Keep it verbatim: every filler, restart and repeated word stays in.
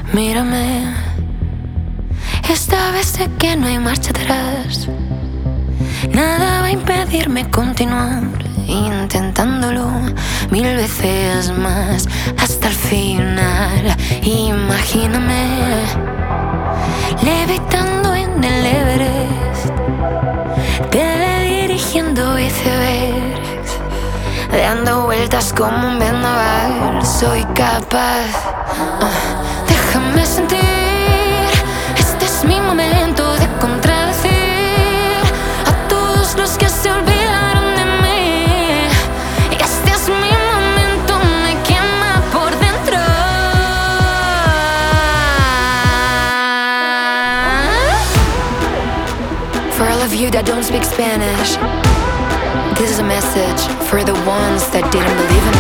Mírame, esta vez sé que no hay marcha atrás. Nada va a impedirme continuar intentándolo mil veces más hasta el final. Imagíname levitando en el Everest, teledirigiendo icebergs, dando vueltas como un vendaval. Soy capaz, uh, déjame sentir. Este es mi momento de contradecir a todos los que se olvidaron de mí. Y este es mi momento, me quema por dentro. For all of you that don't speak Spanish, this is a message for the ones that didn't believe in